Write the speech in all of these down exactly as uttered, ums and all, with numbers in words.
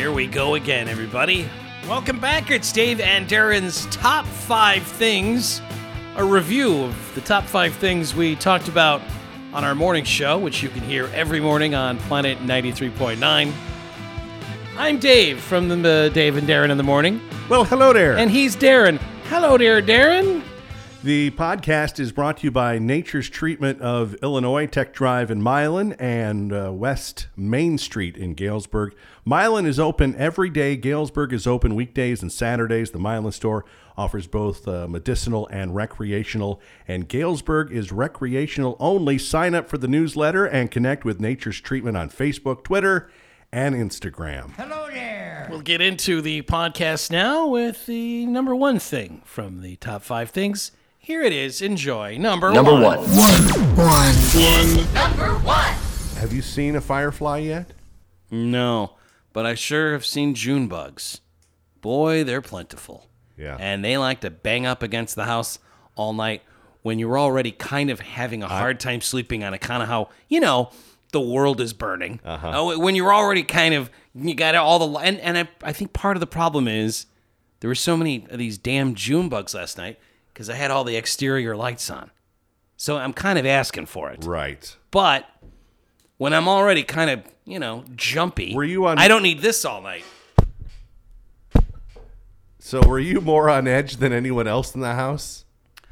Here we go again, everybody. Welcome back. It's Dave and Darren's Top five Things, a review of the top five things we talked about on our morning show, which you can hear every morning on Planet ninety-three point nine. I'm Dave from the uh, Dave and Darren in the Morning. Well, hello there. And he's Darren. Hello there, Darren. The podcast is brought to you by Nature's Treatment of Illinois, Tech Drive in Milan and uh, West Main Street in Galesburg. Milan is open every day. Galesburg is open weekdays and Saturdays. The Milan store offers both uh, medicinal and recreational, and Galesburg is recreational only. Sign up for the newsletter and connect with Nature's Treatment on Facebook, Twitter, and Instagram. Hello there. We'll get into the podcast now with the number one thing from the top five things. Here it is. Enjoy. Number, Number one. one. One. One. One. Number one. Have you seen a firefly yet? No, but I sure have seen June bugs. Boy, they're plentiful. Yeah. And they like to bang up against the house all night when you're already kind of having a hard time sleeping on account of how, you know, the world is burning. Uh-huh. Uh, when you're already kind of, you got all the, and, and I, I think part of the problem is there were so many of these damn June bugs last night because I had all the exterior lights on. So I'm kind of asking for it. Right. But when I'm already kind of, you know, jumpy, Were you on- I don't need this all night. So were you more on edge than anyone else in the house?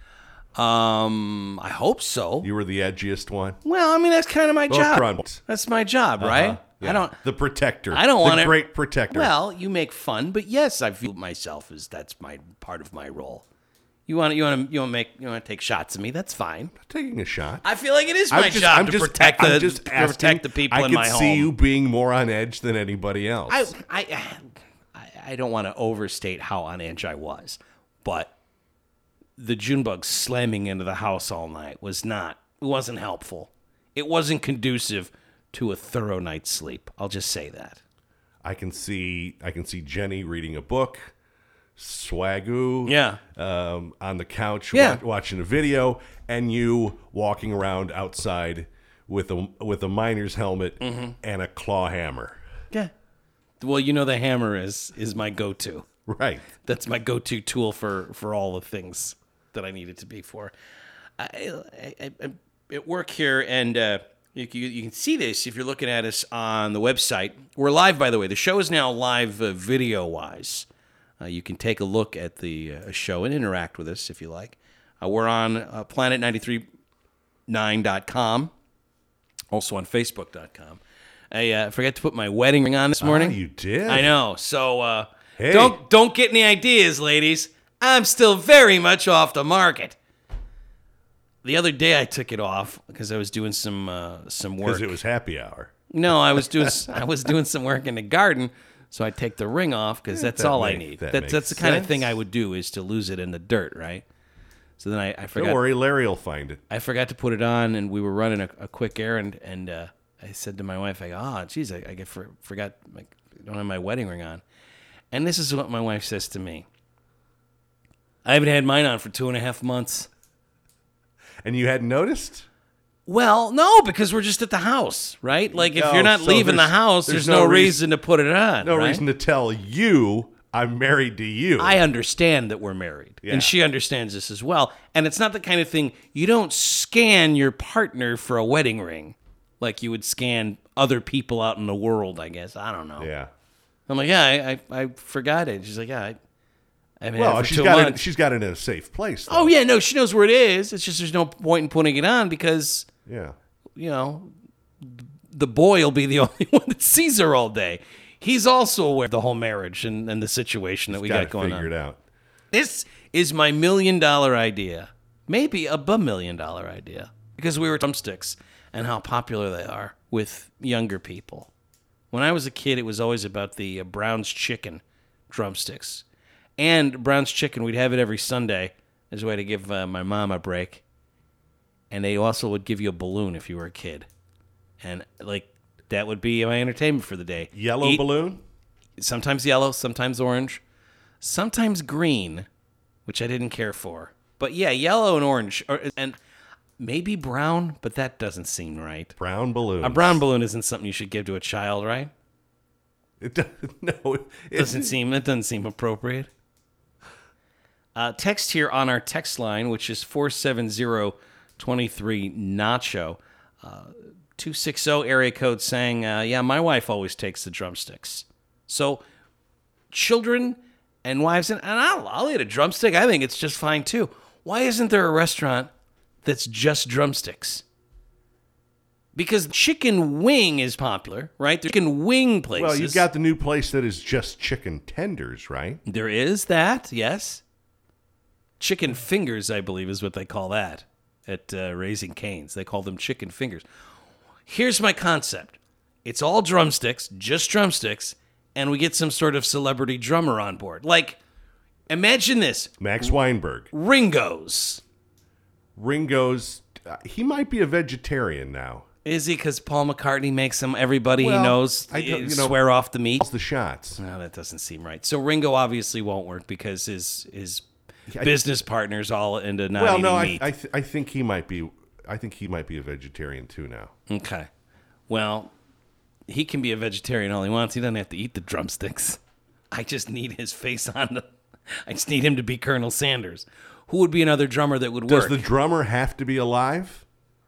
Um, I hope so. You were the edgiest one? Well, I mean, that's kind of my Both job. fronts. That's my job, right? Uh-huh. Yeah. I don't. The protector. I don't the want The it- great protector. Well, you make fun, but yes, I feel myself as that's my part of my role. You want to, you want to, you want to make, you want to take shots at me? That's fine. taking a shot. I feel like it is I'm my just- job I'm to just- protect I'm the just to asking. protect the people I in could my see home. you being more on edge than anybody else. I, I, I, I don't want to overstate how on edge I was, but the June bug slamming into the house all night was not, it wasn't helpful. It wasn't conducive to a thorough night's sleep. I'll just say that. I can see. I can see Jenny reading a book, Swagoo. Yeah. Um, on the couch, Yeah. wa- watching a video, and you walking around outside with a with a miner's helmet Mm-hmm. and a claw hammer. Yeah. Well, you know the hammer is is my go-to. Right. That's my go-to tool for, for all the things that I need it to be for. I, I, I, I'm at work here, and uh, you, you, you can see this if you're looking at us on the website. We're live, by the way. The show is now live uh, video-wise. Uh, you can take a look at the uh, show and interact with us if you like. Uh, we're on uh, planet nine three nine dot com, also on facebook dot com. I uh, forgot to put my wedding ring on this morning. Ah, you did? I know. So uh, Hey. don't don't get any ideas, ladies. I'm still very much off the market. The other day I took it off because I was doing some uh, some work. Because it was happy hour. No, I was doing I was doing some work in the garden, so I take the ring off because that's that all I make- need. that That's makes that's the kind of sense. thing I would do is to lose it in the dirt, right? So then I, I forgot. Don't worry, Larry will find it. I forgot to put it on, and we were running a, a quick errand, and uh, I said to my wife, "I go, oh, geez, I, I get for, forgot, like, I don't have my wedding ring on." And this is what my wife says to me: "I haven't had mine on for two and a half months." And you hadn't noticed? Well, no, because we're just at the house, right? Like, if No, you're not so leaving the there's- house, there's there's, no no, reas- reason to put it on. No right? reason to tell you I'm married to you. I understand that we're married, Yeah. and she understands this as well. And it's not the kind of thing you don't scan your partner for a wedding ring like you would scan other people out in the world. I guess I don't know. Yeah. I'm like, yeah, I, I, I forgot it. She's like, yeah, I, I haven't had Well, it for she's two got it. months. She's got it in a safe place. Though. Oh yeah, no, she knows where it is. It's just there's no point in putting it on because Yeah. you know the boy will be the only one that sees her all day. He's also aware of the whole marriage and, and the situation that we got got to going figure on. it out. This is my million dollar idea. Maybe a million dollar idea. Because we were drumsticks and how popular they are with younger people. When I was a kid, it was always about the uh, Brown's Chicken drumsticks. And Brown's Chicken, we'd have it every Sunday as a way to give uh, my mom a break. And they also would give you a balloon if you were a kid. And, like, that would be my entertainment for the day. Yellow Eat- balloon? Sometimes yellow, sometimes orange, sometimes green, which I didn't care for. But yeah, yellow and orange, or, and maybe brown, but that doesn't seem right. Brown balloon. A brown balloon isn't something you should give to a child, right? It doesn't. No, it Doesn't seem it doesn't seem appropriate. Uh, text here on our text line, which is four seven zero two three Nacho, uh, two six zero area code saying, uh, "Yeah, my wife always takes the drumsticks." So, children and wives, and, and I'll, I'll eat a drumstick. I think it's just fine too. Why isn't there a restaurant that's just drumsticks? Because chicken wing is popular, right? There's chicken wing places. Well, you've got the new place that is just chicken tenders, right? There is that, yes. Chicken fingers, I believe, is what they call that at uh, Raising Cane's. They call them chicken fingers. Here's my concept. It's all drumsticks, just drumsticks, and we get some sort of celebrity drummer on board. Like, imagine this. Max Weinberg. Ringo's. Ringo's, uh, he might be a vegetarian now. Is he? Because Paul McCartney makes him, everybody Well, he knows, I don't- you know- swear off the meat. Calls the shots. No, that doesn't seem right. So Ringo obviously won't work because his his I- business partner's all into not Well, eating no, I meat. I, th- I think he might be. I think he might be a vegetarian too now. Okay. Well, he can be a vegetarian all he wants. He doesn't have to eat the drumsticks. I just need his face on the. I just need him to be Colonel Sanders. Who would be another drummer that would Does work? the drummer have to be alive?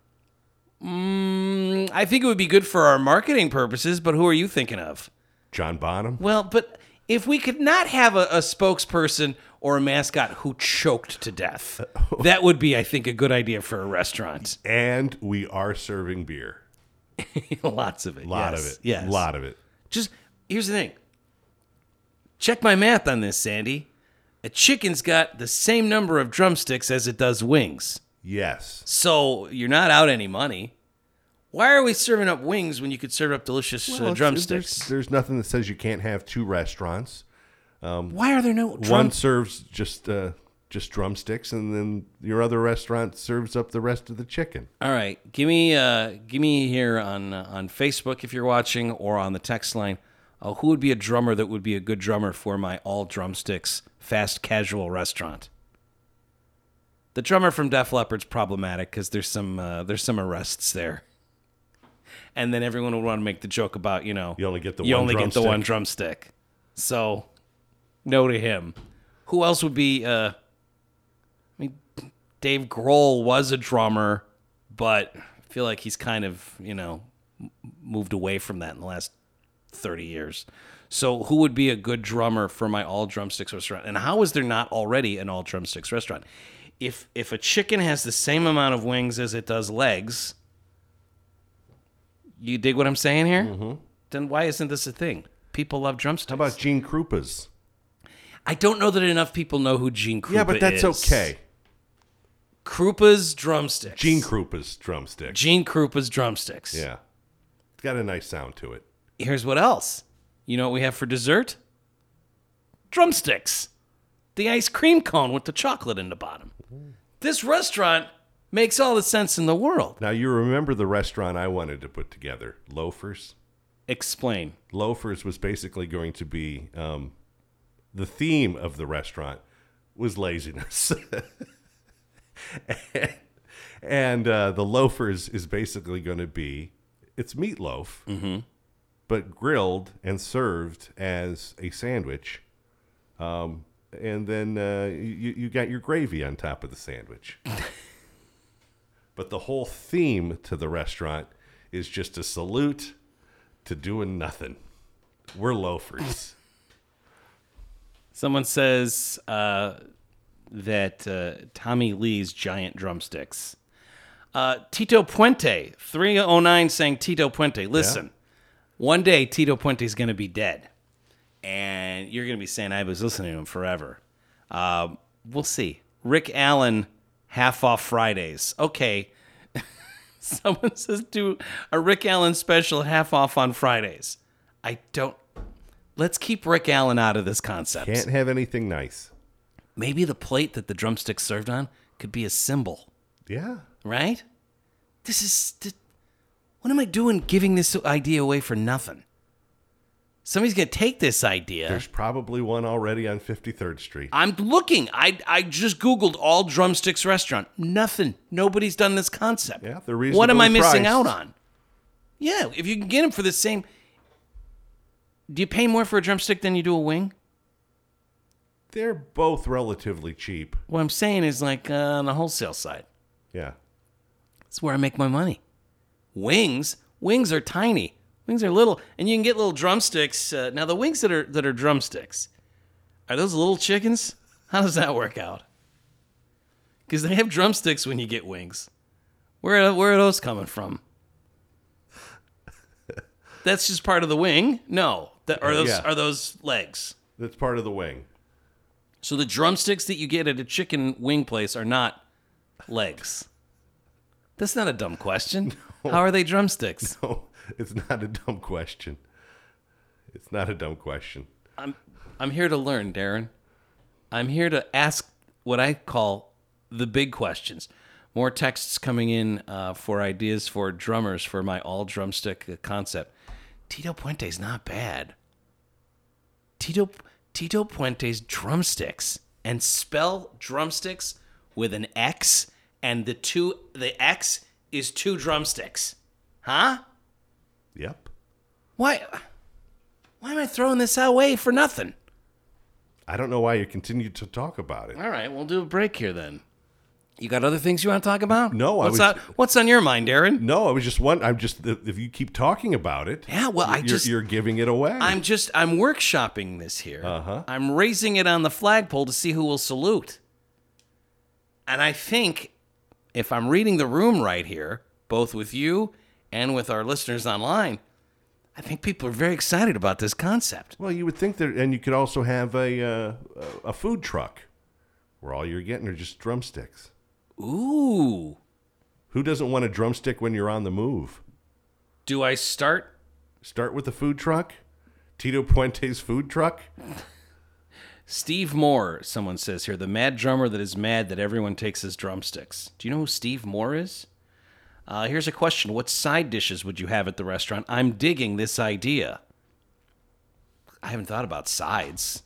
Mm, I think it would be good for our marketing purposes, but who are you thinking of? John Bonham. Well, but if we could not have a, a spokesperson or a mascot who choked to death, that would be, I think, a good idea for a restaurant. And we are serving beer. Lots of it. A lot yes, of it. Yes. A lot of it. Just, here's the thing. Check my math on this, Sandy. A chicken's got the same number of drumsticks as it does wings. Yes. So you're not out any money. Why are we serving up wings when you could serve up delicious Well, uh, it's- drumsticks? There's, there's nothing that says you can't have two restaurants. Why are there no drum- One serves just uh, just drumsticks, and then your other restaurant serves up the rest of the chicken. All right, give me uh, give me here on uh, on Facebook if you're watching, or on the text line. Uh, who would be a drummer that would be a good drummer for my all drumsticks fast casual restaurant? The drummer from Def Leppard's problematic because there's some uh, there's some arrests there, and then everyone would want to make the joke about you know You only get the you one only get the drumstick. one drumstick. So, no to him. Who else would be? Uh, I mean, Dave Grohl was a drummer, but I feel like he's kind of you know m- moved away from that in the last thirty years. So, who would be a good drummer for my all drumsticks restaurant? And how is there not already an all drumsticks restaurant? If if a chicken has the same amount of wings as it does legs, you dig what I'm saying here? Mm-hmm. Then why isn't this a thing? People love drumsticks. How about Gene Krupa's? I don't know that enough people know who Gene Krupa is. Yeah, but that's okay. Krupa's drumsticks. Gene Krupa's drumsticks. Gene Krupa's drumsticks. Yeah. It's got a nice sound to it. Here's what else. You know what we have for dessert? Drumsticks. The ice cream cone with the chocolate in the bottom. This restaurant makes all the sense in the world. Now, you remember the restaurant I wanted to put together, Loafers? Explain. Loafers was basically going to be um, the theme of the restaurant was laziness. and and uh, the Loafers is basically going to be, it's meatloaf, Mm-hmm. but grilled and served as a sandwich. Um, and then uh, you, you got your gravy on top of the sandwich. But the whole theme to the restaurant is just a salute to doing nothing. We're loafers. Someone says uh, that uh, Tommy Lee's giant drumsticks. Uh, Tito Puente, three oh nine saying Tito Puente. Listen, one day Tito Puente's going to be dead. And you're going to be saying, I was listening to him forever. Um, we'll see. Rick Allen, half off Fridays. Okay. Someone says do a Rick Allen special half off on Fridays. I don't. Let's keep Rick Allen out of this concept. Can't have anything nice. Maybe the plate that the drumstick's served on could be a symbol, Yeah. right? This is. th- What am I doing giving this idea away for nothing? Somebody's going to take this idea. There's probably one already on fifty-third Street. I'm looking. I I just Googled all drumsticks restaurant. Nothing. Nobody's done this concept. Yeah, they're What am I reasonably missing priced. out on? Yeah, if you can get them for the same. Do you pay more for a drumstick than you do a wing? They're both relatively cheap. What I'm saying is like uh, on the wholesale side. Yeah. That's where I make my money. Wings, wings are tiny. Wings are little, and you can get little drumsticks. Uh, now the wings that are that are drumsticks, are those little chickens? How does that work out? Because they have drumsticks when you get wings. Where are, where are those coming from? That's just part of the wing? No, that, are those Yeah. are those legs? That's part of the wing. So the drumsticks that you get at a chicken wing place are not legs. That's not a dumb question. No. How are they drumsticks? No, it's not a dumb question. It's not a dumb question. I'm I'm here to learn, Darren. I'm here to ask what I call the big questions. More texts coming in uh, for ideas for drummers for my all drumstick concept. Tito Puente's not bad. Tito Tito Puente's drumsticks, and spell drumsticks with an X, and the two the X is two drumsticks. Huh? Yep. Why why am I throwing this away for nothing? I don't know why you continue to talk about it. All right, we'll do a break here then. You got other things you want to talk about? No, I what's was- on, what's on your mind, Darren? No, I was just one. I'm just if you keep talking about it, Yeah, well, I you're, just you're giving it away. I'm just I'm workshopping this here. Uh-huh. I'm raising it on the flagpole to see who will salute. And I think if I'm reading the room right here, both with you and with our listeners online, I think people are very excited about this concept. Well, you would think that, and you could also have a uh, a food truck where all you're getting are just drumsticks. Ooh. Who doesn't want a drumstick when you're on the move? Do I start? Start with the food truck. Tito Puente's food truck. Steve Moore, someone says here, the mad drummer that is mad that everyone takes his drumsticks. Do you know who Steve Moore is? Uh, here's a question. What side dishes would you have at the restaurant? I'm digging this idea. I haven't thought about sides.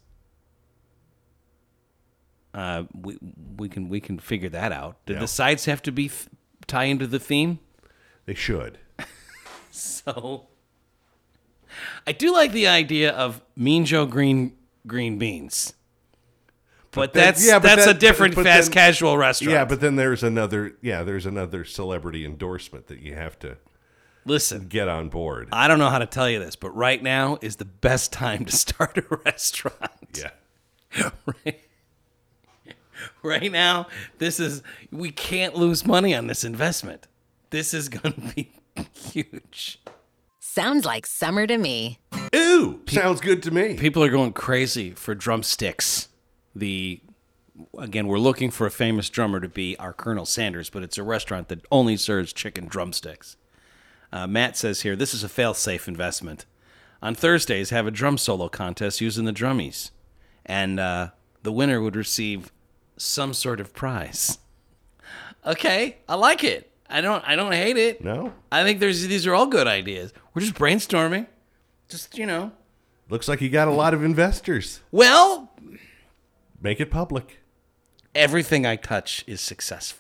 Uh, we we can we can figure that out. Did Yeah. the sides have to be th- tie into the theme? They should. So, I do like the idea of Mean Joe green green beans, but, then- that's yeah, but that's that- a different but fast then- casual restaurant. Yeah, but then there's another. Yeah, there's another celebrity endorsement that you have to listen, get on board. I don't know how to tell you this, but right now is the best time to start a restaurant. Yeah. right, right now, this is we can't lose money on this investment. This is going to be huge. Sounds like summer to me. Ooh, sounds good to me. People are going crazy for drumsticks. The again, we're looking for a famous drummer to be our Colonel Sanders, but it's a restaurant that only serves chicken drumsticks. Uh, Matt says here, this is a fail-safe investment. On Thursdays, have a drum solo contest using the drummies, and uh, the winner would receive some sort of prize. Okay, I like it. I don't. I don't hate it. No, I think there's these are all good ideas. We're just brainstorming. Just you know. looks like you got a lot of investors. Well, Make it public. everything I touch is successful.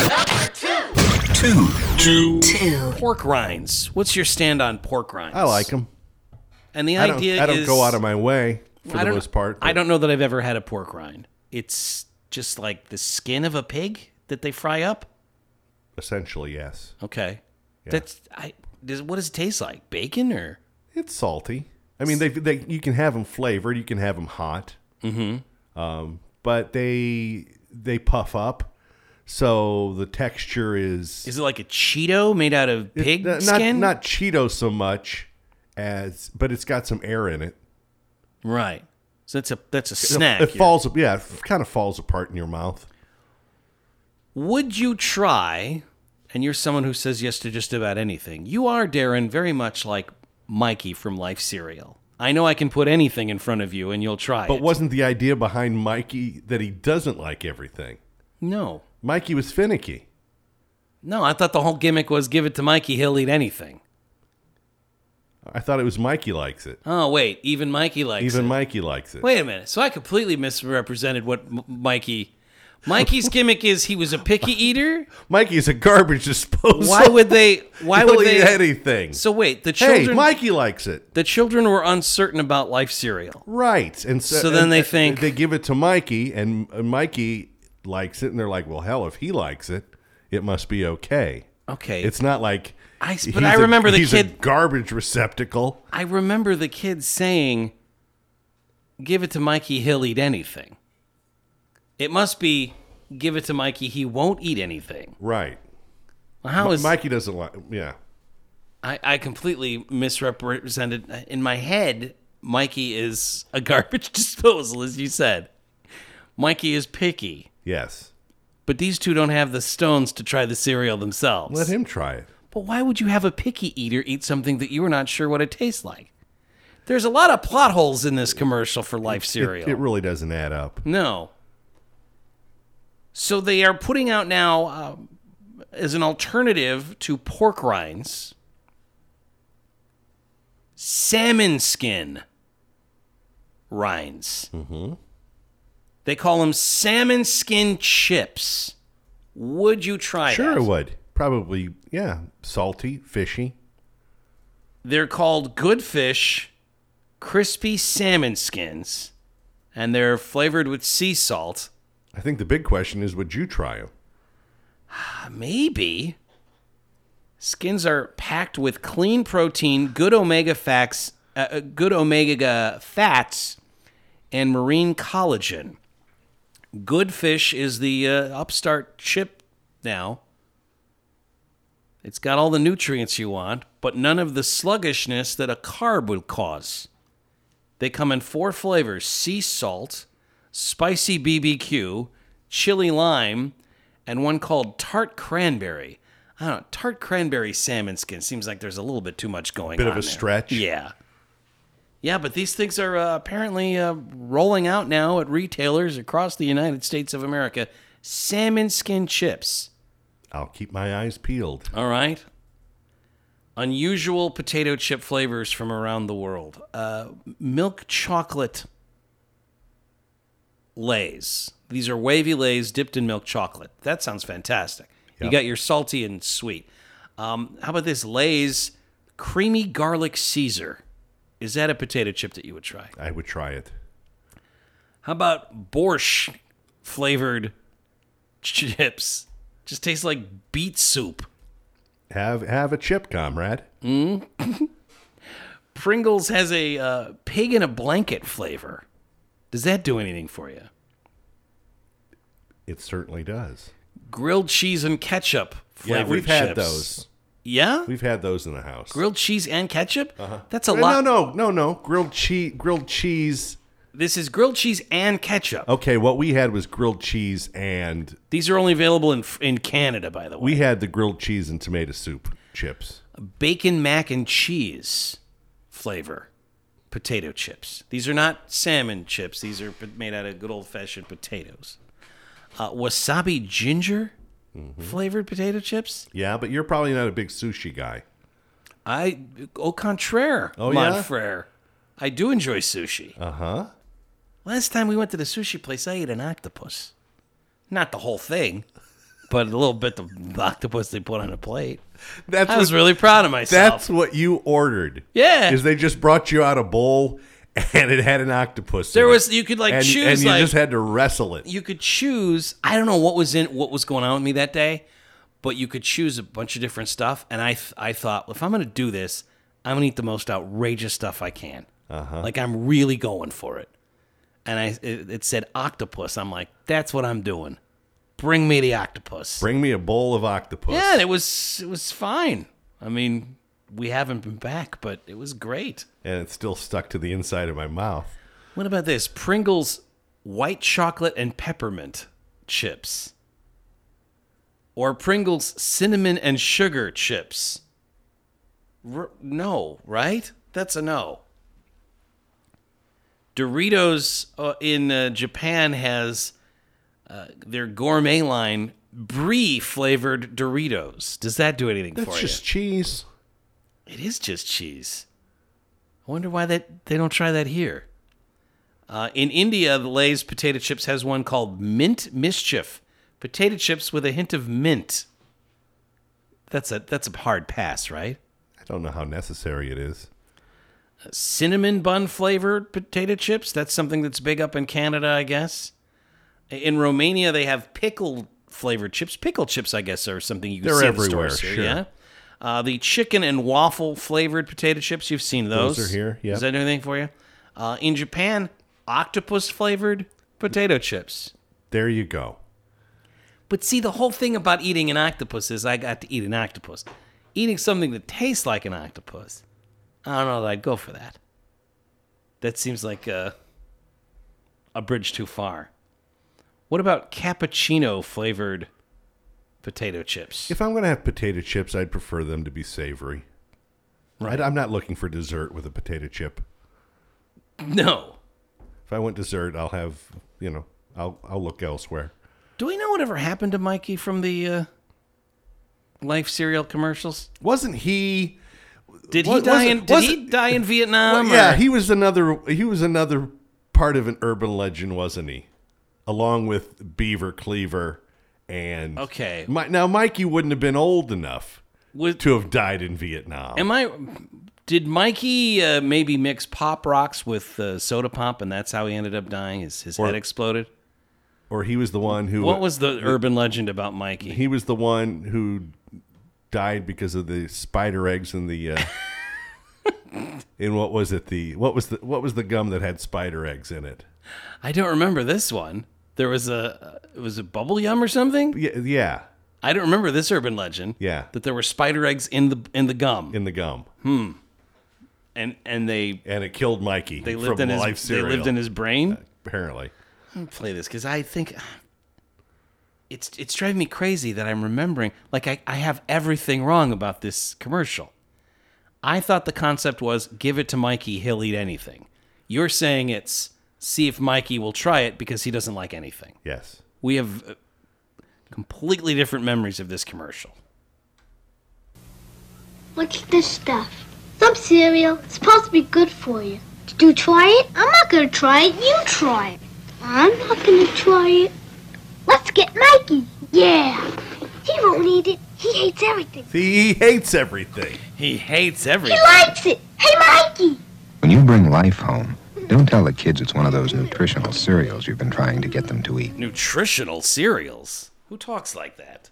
Two. Pork rinds. What's your stand on pork rinds? I like them. And the I don't, idea I don't is go out of my way for I the don't- most part. I but- don't know that I've ever had a pork rind. It's just like the skin of a pig that they fry up. Essentially, yes. Okay. That's I. Does what does it taste like? Bacon or? It's salty. I mean, they they you can have them flavored. You can have them hot. Mm-hmm. Um, but they they puff up, so the texture is Is it like a Cheeto made out of pig not skin? not Cheeto so much as, but it's got some air in it. Right. So that's a that's a snack. It You're- falls, yeah, it kind of falls apart in your mouth. Would you try, and you're someone who says yes to just about anything. You are, Darren, very much like Mikey from Life Cereal. I know I can put anything in front of you and you'll try But it. wasn't the idea behind Mikey that he doesn't like everything? No. Mikey was finicky. No, I thought the whole gimmick was give it to Mikey, he'll eat anything. I thought it was Mikey likes it. Oh, wait, even Mikey likes Even it. Mikey likes it. Wait a minute. So I completely misrepresented what M- Mikey... Mikey's gimmick is he was a picky eater. Mikey's a garbage disposal. Why would they? Why He'll would they? eat anything. So wait, the Hey, children. Mikey likes it. the children were uncertain about Life cereal. Right. And so, So then and- they and think- they give it to Mikey, and and Mikey likes it, and they're like, well, hell, if he likes it, it must be okay. Okay, It's not like I- but he's I a- remember the he's a kid- garbage receptacle. I remember the kids saying, "Give it to Mikey, he'll eat anything." It must be, "Give it to Mikey, he won't eat anything." Right. Well, how is Mikey doesn't like, yeah. I, I completely misrepresented in my head? Mikey is a garbage disposal, as you said. Mikey is picky, Yes. but these two don't have the stones to try the cereal themselves. Let him try it. But why would you have a picky eater eat something that you were not sure what it tastes like? There's a lot of plot holes in this commercial for Life cereal. It, it really doesn't add up. No. So they are putting out now, uh, as an alternative to pork rinds, salmon skin rinds. Mm-hmm. They call them salmon skin chips. Would you try Sure, that? it would. Probably, yeah. Salty, fishy. They're called Good Fish crispy salmon skins, and they're flavored with sea salt. I think the big question is, would you try them? Maybe. Skins are packed with clean protein, good omega fats, uh, good omega fats, and marine collagen. Good Fish is the uh, upstart chip now. It's got all the nutrients you want, but none of the sluggishness that a carb would cause. They come in four flavors: sea salt, spicy B B Q, chili lime, and one called tart cranberry. I don't know, tart cranberry salmon skin seems like there's a little bit too much going Bit on of a there. stretch. Yeah. Yeah, but these things are uh, apparently uh, rolling out now at retailers across the United States of America. Salmon skin chips. I'll keep my eyes peeled. All right. Unusual potato chip flavors from around the world. Uh, milk chocolate Lays. These are wavy Lays dipped in milk chocolate. That sounds fantastic. You Yep. got your salty and sweet. Um, how about this Lays creamy garlic Caesar? Is that a potato chip that you would try? I would try it. How about borscht flavored chips? Just tastes like beet soup. Have have a chip, comrade. Pringles has a uh, pig in a blanket flavor. Does that do anything for you? It certainly does. Grilled cheese and ketchup flavored Yeah, we've had chips. those. Yeah? We've had those in the house. Grilled cheese and ketchup? Uh-huh. That's a no, lot. No, no, no, no. Grilled cheese. Grilled cheese. This is grilled cheese and ketchup. Okay, what we had was grilled cheese, and These are only available in in Canada, by the way. we had the grilled cheese and tomato soup chips. Bacon mac and cheese flavor potato chips. These are not salmon chips. These are made out of good old-fashioned potatoes. Uh, wasabi ginger Mm-hmm. flavored potato chips. Yeah, but you're probably not a big sushi guy. I au contraire, Oh, mon yeah? frere. I do enjoy sushi. Uh huh. Last time we went to the sushi place, I ate an octopus. Not the whole thing, but a little bit of the octopus they put on a plate. That's I was what, really proud of myself. that's what you ordered. Yeah. Is they just brought you out a bowl and it had an octopus. There in was it. you could like and, choose and you like just had to wrestle it. you could choose. I don't know what was in what was going on with me that day, but you could choose a bunch of different stuff. And I th- I thought, well, if I'm going to do this, I'm going to eat the most outrageous stuff I can. Uh-huh. Like I'm really going for it. And I it, it said octopus. I'm like, that's what I'm doing. Bring me the octopus. Bring me a bowl of octopus. Yeah, and it was it was fine. I mean, we haven't been back, but it was great. And it's still stuck to the inside of my mouth. What about this? Pringles white chocolate and peppermint chips. Or Pringles cinnamon and sugar chips. R- no, right? That's a no. Doritos uh, in uh, Japan has uh, their gourmet line brie flavored Doritos. Does that do anything That's for just cheese. you? It is just cheese. I wonder why that they don't try that here. Uh, in India, the Lay's potato chips has one called Mint Mischief. Potato chips with a hint of mint. That's a that's a hard pass, right? I don't know how necessary it is. Cinnamon bun flavored potato chips. That's something that's big up in Canada, I guess. In Romania, they have pickle flavored chips. Pickle chips, I guess, are something you can They're see everywhere, in the stores here. sure. Yeah. Uh, the chicken and waffle flavored potato chips. You've seen those. Those are here, yep. Is that anything for you? Uh, in Japan, octopus flavored potato chips. There you go. But see, the whole thing about eating an octopus is I got to eat an octopus. Eating something that tastes like an octopus, I don't know that I'd go for that. That seems like a, a bridge too far. What about cappuccino flavored potato chips? If I'm going to have potato chips, I'd prefer them to be savory. Right. I, I'm not looking for dessert with a potato chip. No. If I want dessert, I'll have, you know, I'll I'll look elsewhere. Do we know whatever happened to Mikey from the uh, Life cereal commercials? Wasn't he? Did he What- die was in? it- Did was he it- die in Vietnam? Well, yeah, or- he was another. He was another part of an urban legend, wasn't he? Along with Beaver Cleaver and Okay. Mi- now Mikey wouldn't have been old enough Was- to have died in Vietnam. Am I? Did Mikey uh, maybe mix pop rocks with uh, soda pop, and that's how he ended up dying? His his Or- head exploded. or he was the one who. What was the urban legend about Mikey? He was the one who died because of the spider eggs in the. Uh, in what was it? The what was the what was the gum that had spider eggs in it? I don't remember this one. There was a it was a bubble yum or something. Yeah, yeah, I don't remember this urban legend. Yeah. that there were spider eggs in the in the gum, in the gum, and and they and it killed Mikey. they lived from in Life his they cereal, lived in his brain. apparently. I'm gonna play this because I think it's it's driving me crazy that I'm remembering like I, I have everything wrong about this commercial. I thought the concept was give it to Mikey, he'll eat anything. You're saying it's see if Mikey will try it because he doesn't like anything. Yes. We have uh, completely different memories of this commercial. What's this stuff? Some cereal. It's supposed to be good for you. Did you try it? I'm not gonna try it. You try it. I'm not gonna try it. Let's get Mikey. Yeah. He won't eat it. He hates everything. See, he hates everything. He hates He everything. likes it. Hey, Mikey. When you bring Life home, don't tell the kids it's one of those nutritional cereals you've been trying to get them to eat. Nutritional cereals? Who talks like that?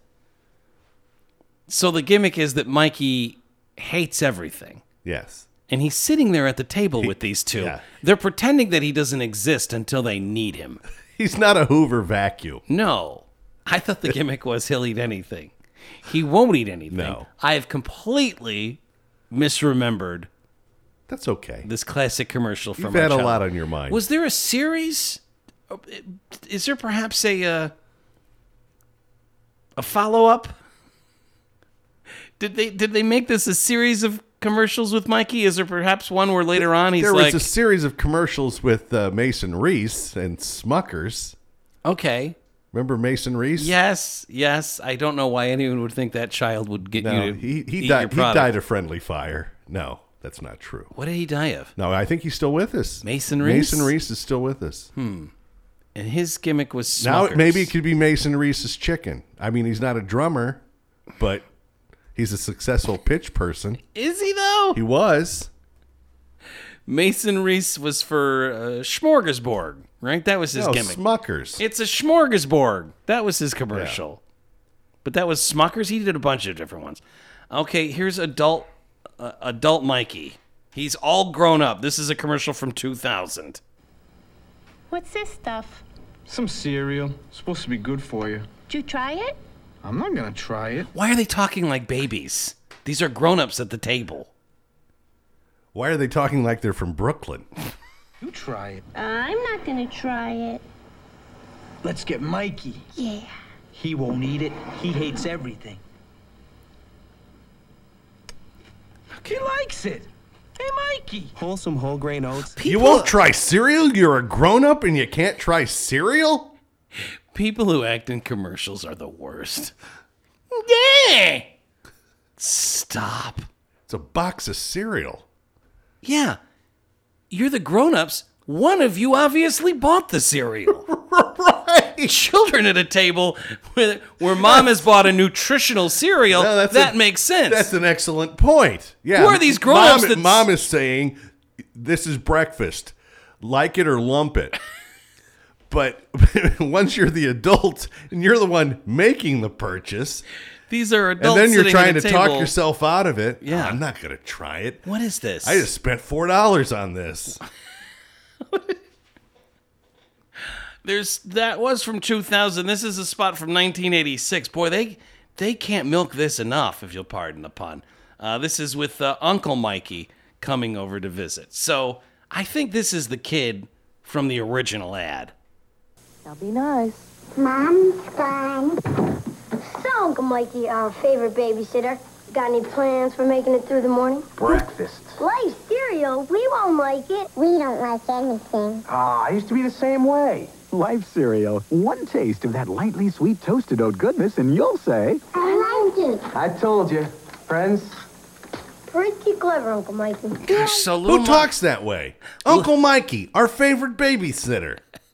So the gimmick is that Mikey hates everything. Yes. And he's sitting there at the table with these two. yeah. They're pretending that he doesn't exist until they need him. He's not a Hoover vacuum. No. I thought the gimmick was he'll eat anything. He won't eat anything. No. I have completely misremembered That's okay. this classic commercial from You've our had a childhood. lot on your mind. Was there a series? Is there perhaps a uh, a follow up? Did they did they make this a series of commercials with Mikey? Is there perhaps one where later on he's there like, was a series of commercials with uh, Mason Reese and Smuckers. okay, Remember Mason Reese? yes, yes. I don't know why anyone would think that child would get No, you to he, he eat died. your He product. died of friendly fire. No, that's not true. What did he die of? No, I think he's still with us. Mason Reese? Mason Reese is still with us. And his gimmick was Now Smuckers. maybe it could be Mason Reese's chicken. I mean, he's not a drummer, but he's a successful pitch person. Is he though? He was. Mason Reese was for uh, Smorgasbord, right? That was his No, gimmick. Smuckers. It's a smorgasbord. That was his commercial. But that was Smuckers. He did a bunch of different ones. Okay, here's adult uh, adult Mikey. He's all grown up. This is a commercial from two thousand. What's this stuff? Some cereal. Supposed to be good for you. Did you try it? I'm not gonna try it. Why are they talking like babies? These are grown-ups at the table. Why are they talking like they're from Brooklyn? You try it. I'm not gonna try it. Let's get Mikey. Yeah. He won't eat it. He hates everything. He likes it. Hey, Mikey. Wholesome whole grain oats. You won't try cereal? You're a grown-up and you can't try cereal? People who act in commercials are the worst. Yeah. Stop. It's a box of cereal. Yeah. You're the grown-ups. one of you obviously bought the cereal. Right. Children at a table where, where mom has bought a nutritional cereal, No, that's that a- makes sense. That's an excellent point. Yeah. Who are these grown-ups Mom, that's- mom is saying, this is breakfast. Like it or lump it. But once you're the adult and you're the one making the purchase, These are and adults then you're sitting at trying a to talk table. yourself out of it. Yeah. "Oh, I'm not going to try it. What is this? I just spent four dollars on this. There's that was from two thousand. This is a spot from nineteen eighty-six. Boy, they they can't milk this enough, if you'll pardon the pun. Uh, this is with uh, Uncle Mikey coming over to visit. So I think this is the kid from the original ad. Now be nice. Mom's gone. So, Uncle Mikey, our favorite babysitter, got any plans for making it through the morning? Breakfast. Life cereal. We won't like it. We don't like anything. Ah, I used to be the same way. Life cereal. One taste of that lightly sweet toasted oat goodness, and you'll say, I like it. I told you. Friends, Pretty clever, Uncle Mikey. Gosh, so little Who Mi- talks that way? Uncle Mikey, our favorite babysitter.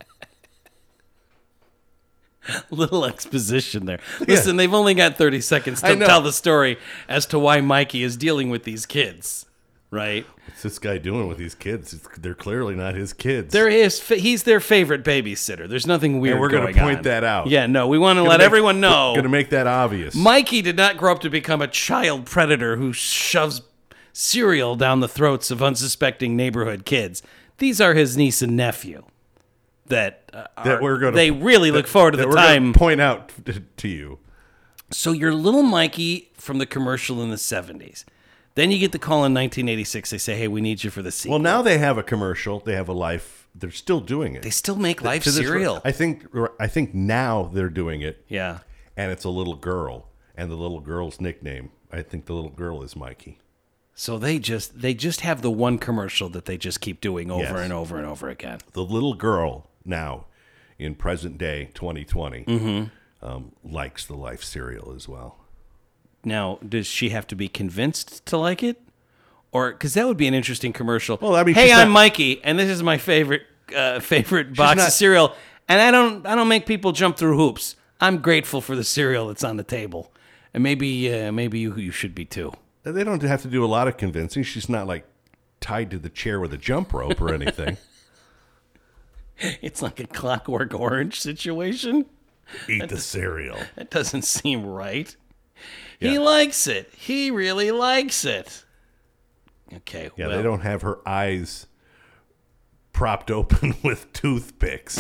little exposition there. Listen, they've only got thirty seconds I to know. tell the story as to why Mikey is dealing with these kids, right? What's this guy doing with these kids? It's, they're clearly not his kids. They're his, he's their favorite babysitter. There's nothing weird we're going gonna point on. that out. Yeah, no, we want to Gonna let make- everyone know. Going to make that obvious. Mikey did not grow up to become a child predator who shoves cereal down the throats of unsuspecting neighborhood kids. These are his niece and nephew. That, uh, that are- we're going to. they really look forward to the time. Point out to, to you. So you're little Mikey from the commercial in the seventies. Then you get the call in nineteen eighty-six. They say, hey, we need you for the sequel. Well, now they have a commercial. They have a life. They're still doing it. They still make live To this- cereal. I think. I think now they're doing it. Yeah. And it's a little girl, and the little girl's nickname. I think the little girl is Mikey. So they just they just have the one commercial that they just keep doing over Yes. and over and over again. The little girl now, in present day twenty twenty, Mm-hmm. um, likes the life cereal as well. Now, does she have to be convinced to like it? Or because that would be an interesting commercial. Well, I mean, hey, she's I'm not- Mikey, and this is my favorite uh, favorite box not- of cereal, and I don't I don't make people jump through hoops. I'm grateful for the cereal that's on the table, and maybe uh, maybe you you should be too. They don't have to do a lot of convincing. She's not like tied to the chair with a jump rope or anything. It's like a Clockwork Orange situation. Eat the cereal. That doesn't seem right. He Yeah. likes it. He really likes it. Okay. Yeah, well, they don't have her eyes propped open with toothpicks.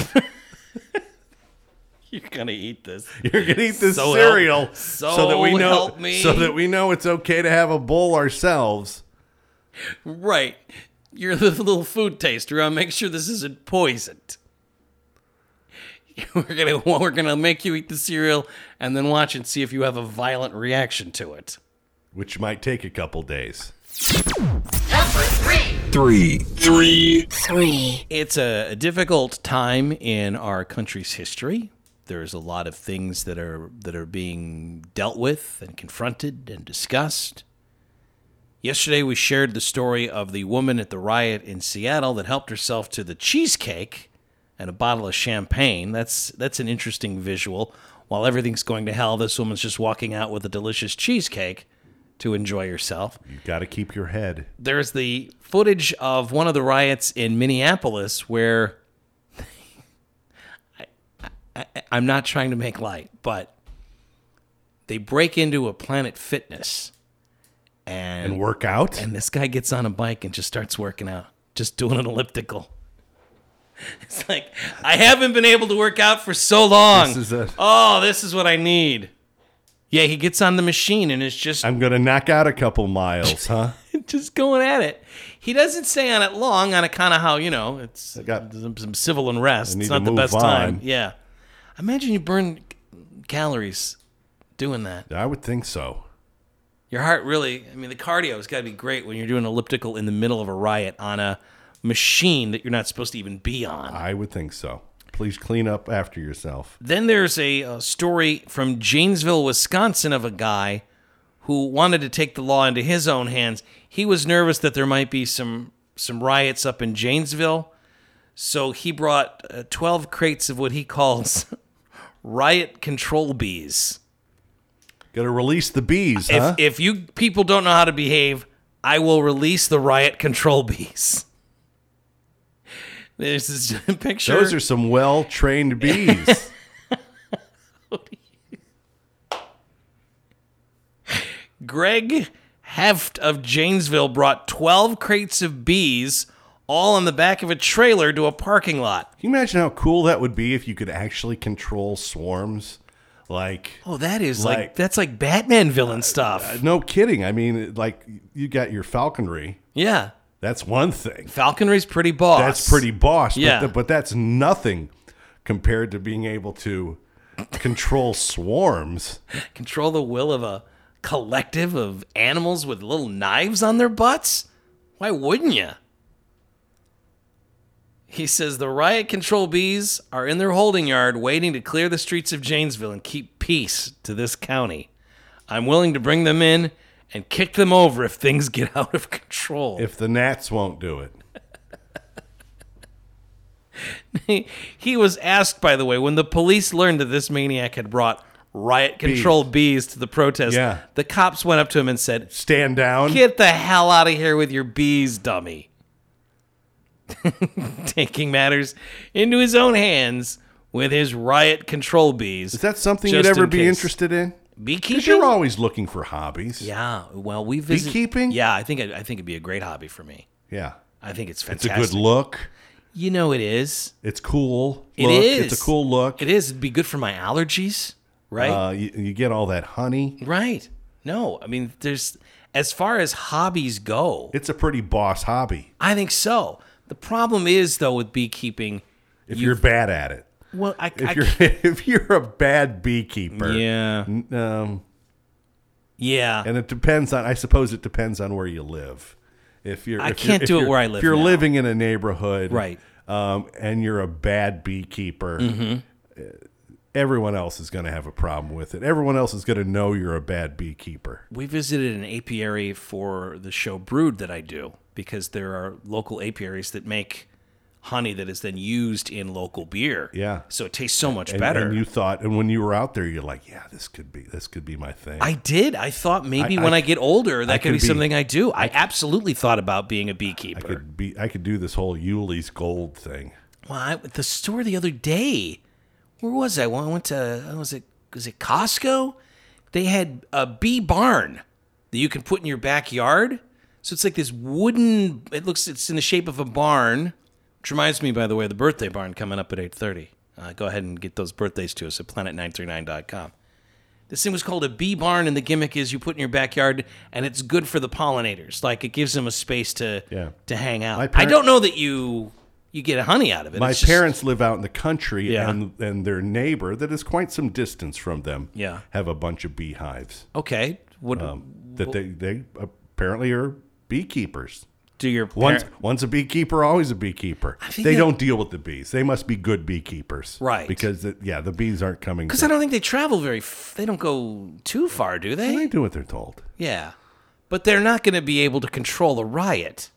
You're gonna eat this. You're gonna eat this So cereal help- so, that we so know help me. so that we know it's okay to have a bowl ourselves. Right. You're the little food taster. I'll make sure this isn't poisoned. We're gonna we're gonna make you eat the cereal and then watch and see if you have a violent reaction to it. Which might take a couple days. three. Three. It's a, a difficult time in our country's history. There's a lot of things that are that are being dealt with and confronted and discussed. Yesterday we shared the story of the woman at the riot in Seattle that helped herself to the cheesecake and a bottle of champagne. That's that's an interesting visual. While everything's going to hell, this woman's just walking out with a delicious cheesecake to enjoy herself. You got to keep your head. There's the footage of one of the riots in Minneapolis where I, I, I'm not trying to make light, but they break into a Planet Fitness and, And work out. and this guy gets on a bike and just starts working out, just doing an elliptical. It's like, I haven't been able to work out for so long. This is a- Oh, this is what I need. Yeah, he gets on the machine and it's just I'm gonna knock out a couple miles, huh? just going at it. He doesn't stay on it long, on a kind of how, you know, it's got- some, some civil unrest. I need It's to not the move best on. time. Yeah. Imagine you burn calories doing that. I would think so. Your heart really, I mean, the cardio has got to be great when you're doing elliptical in the middle of a riot on a machine that you're not supposed to even be on. I would think so. Please clean up after yourself. Then there's a, a story from Janesville, Wisconsin of a guy who wanted to take the law into his own hands. He was nervous that there might be some some riots up in Janesville, So he brought uh, twelve crates of what he calls riot control bees. Got to release the bees, If, huh? if you people don't know how to behave, I will release the riot control bees. There's this picture. Those are some well-trained bees. Greg Heft of Janesville brought twelve crates of bees all on the back of a trailer to a parking lot. Can you imagine how cool that would be if you could actually control swarms? Like, Oh, that is like, Like- that's like Batman villain uh, stuff. no kidding. I mean, like, you got your falconry. Yeah. That's one thing. Falconry's pretty boss. That's pretty boss. Yeah. But, th- but that's nothing compared to being able to control swarms. Control the will of a collective of animals with little knives on their butts? Why wouldn't you? He says the riot control bees are in their holding yard waiting to clear the streets of Janesville and keep peace to this county. I'm willing to bring them in and kick them over if things get out of control. If the gnats won't do it. He, he was asked, by the way, when the police learned that this maniac had brought riot control bees, to the protest, Yeah. the cops went up to him and said, Stand down. "Get the hell out of here with your bees, dummy." Taking matters into his own hands with his riot control bees. Is that something just you'd ever in be case. interested in? Beekeeping? Because you're always looking for hobbies. Yeah, well, we visit Beekeeping? Yeah, I think I think it'd be a great hobby for me. Yeah. I think it's It's a fantastic. good look. You know it is. It's cool. It look. is. It's a cool look. It is. It'd be good for my allergies, right? Uh, you, you get all that honey. Right. No, I mean, there's as far as hobbies go, It's a pretty boss hobby I think so. The problem is though with beekeeping, if you- you're bad at it. well, I, If I you're if you're a bad beekeeper. yeah, n- Um, yeah. and it depends on. I suppose it depends on where you live. If you're, I if can't you're, if do it you're- where I live If you're now. living in a neighborhood, Right. um, and you're a bad beekeeper, Mm-hmm. uh, everyone else is going to have a problem with it. Everyone else is going to know you're a bad beekeeper. We visited an apiary for the show Brood that I do because there are local apiaries that make honey that is then used in local beer. Yeah. So it tastes so much And, better. and you thought, and when you were out there, you're like, yeah, this could be, this could be my thing. I did. I thought maybe I- when I I, get older, that I could could be, be- something I do. I, absolutely thought about being a beekeeper. I could be, I could do this whole Yuli's Gold thing. Well, I, at the store the other day, where was I? Well, I went to, was it, was it Costco? They had a bee barn that you can put in your backyard. So it's like this wooden, it looks, it's in the shape of a barn, which reminds me, by the way, of the birthday barn coming up at eight thirty. Uh, go ahead and get those birthdays to us at planet nine three nine dot com. This thing was called a bee barn, and the gimmick is you put in your backyard, and it's good for the pollinators. Like, it gives them a space to Yeah. to hang out. My I parent- don't know that you you get honey out of it. My It's just- parents live out in the country, Yeah. and and their neighbor, that is quite some distance from them, Yeah. have a bunch of beehives. Okay. What Um, that they they apparently are beekeepers. do your One's parent- one's a beekeeper, always a beekeeper. think They that- don't deal with the bees. They must be good beekeepers, Right. Because the, yeah, the bees aren't coming. Because to- I don't think they travel very. F- they don't go too far, do they? they do what they're told. Yeah, but they're not going to be able to control a riot.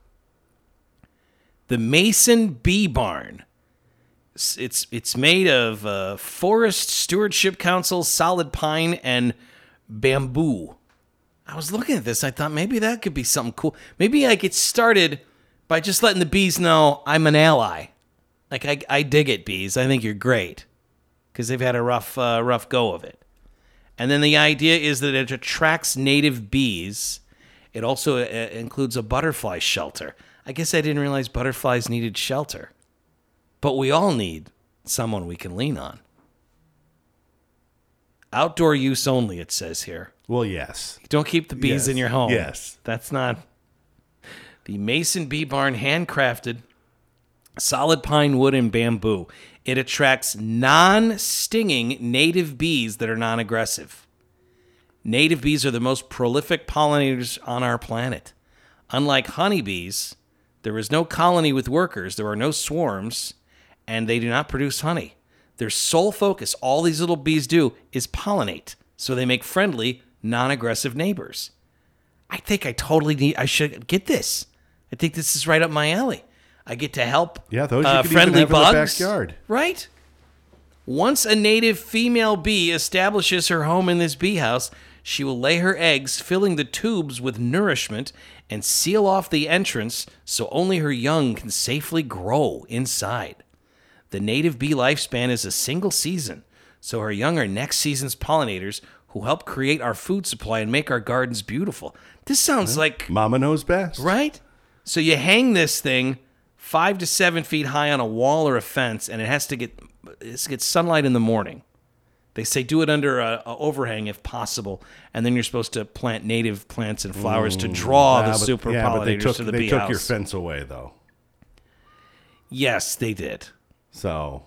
The Mason Bee Barn. It's it's, it's made of uh, Forest Stewardship Council solid pine and bamboo. I was looking at this. I thought maybe that could be something cool. Maybe I get started by just letting the bees know I'm an ally. Like I, I dig it, bees. I think you're great because they've had a rough, uh, rough go of it. And then the idea is that it attracts native bees. It also uh, includes a butterfly shelter. I guess I didn't realize butterflies needed shelter, but we all need someone we can lean on. Outdoor use only, it says here. Well, yes. Don't keep the bees Yes. in your home. Yes. That's not. The Mason Bee Barn, handcrafted, solid pine wood and bamboo. It attracts non-stinging native bees that are non-aggressive. Native bees are the most prolific pollinators on our planet. Unlike honeybees, there is no colony with workers, there are no swarms, and they do not produce honey. Their sole focus, all these little bees do, is pollinate. So they make friendly, non-aggressive neighbors. I think I totally need, I should get this. I think this is right up my alley. I get to help Yeah, those you uh, could friendly even have in the bugs. backyard. Right? Once a native female bee establishes her home in this bee house, she will lay her eggs, filling the tubes with nourishment, and seal off the entrance so only her young can safely grow inside. The native bee lifespan is a single season, so her young are next season's pollinators who help create our food supply and make our gardens beautiful. This sounds like... Mama knows best. Right? So you hang this thing five to seven feet high on a wall or a fence, and it has to get, it has to get sunlight in the morning. They say do it under a, a overhang if possible, and then you're supposed to plant native plants and flowers to draw Yeah, the but- super yeah, but they pollinators took, to the they bee took house. your fence away, though. Yes, they did. So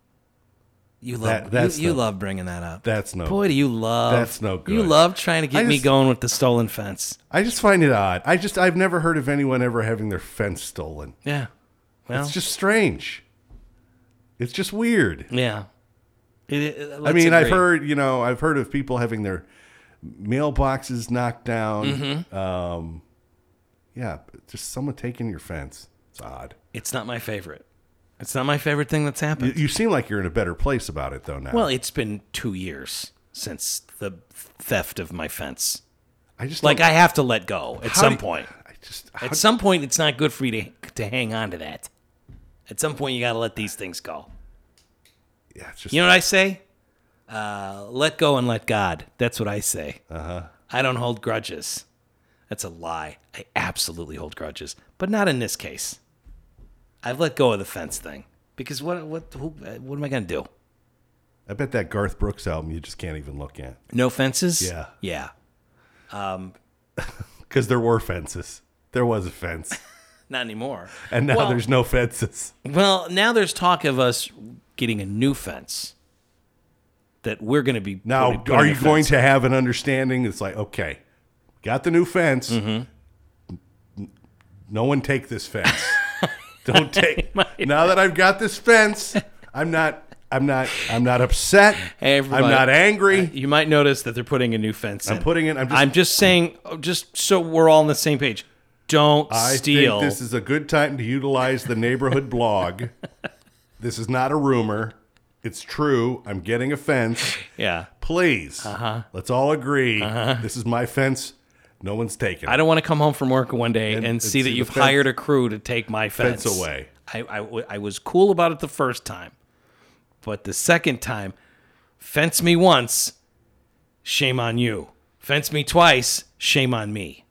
You love That- that's you, you the- love bringing that up. that's no Boy, do you love That's no good. You love trying to get I me just- going with the stolen fence. I just find it odd. I just I've never heard of anyone ever having their fence stolen. Yeah. Well, It's just strange. It's just weird. yeah. It, it, I let's mean, I've agree. heard, you know, I've heard of people having their mailboxes knocked down. Mm-hmm. Um, yeah, but just someone taking your fence. It's odd. It's not my favorite. It's not my favorite thing that's You, happened. you seem like you're in a better place about it, though, now. Well, it's been two years since the theft of my fence. I just Like, don't- I have to let go at how some do- point. I just how- At some point, it's not good for you to, to hang on to that. At some point, you got to let these things go. yeah, it's just You know what I say? Uh, let go and let God. That's what I say. Uh-huh. I don't hold grudges. That's a lie. I absolutely hold grudges, but not in this case. I've let go of the fence thing because what what who, what am I going to do? I bet that Garth Brooks album you just can't even look at No fences? Yeah. Yeah. because there were fences. There was a fence, Not anymore. and now Well- there's no fences. Well, now there's talk of us getting a new fence that we're going to be. Now, putting- putting are a you going fence to have an understanding? It's like, okay, got the new fence. Mm-hmm. N- No one take this fence. Don't take. Now that I've got this fence, I'm not. I'm not. I'm not upset. Hey, everybody, I'm not angry. uh, you might notice that they're putting a new fence in. I'm putting it. I'm just. I'm just saying, oh, just so we're all on the same page. Don't I steal. think this is a good time to utilize the neighborhood blog. This is not a rumor. It's true. I'm getting a fence. yeah. Please, uh-huh. let's all agree. Uh-huh. This is my fence. No one's taking it. I don't want to come home from work one day and, And- see and that see the you've fence- hired a crew to take my fence, Fence away. I, I w- I was cool about it the first time, but the second time, fence me once, shame on you. Fence me twice, shame on me.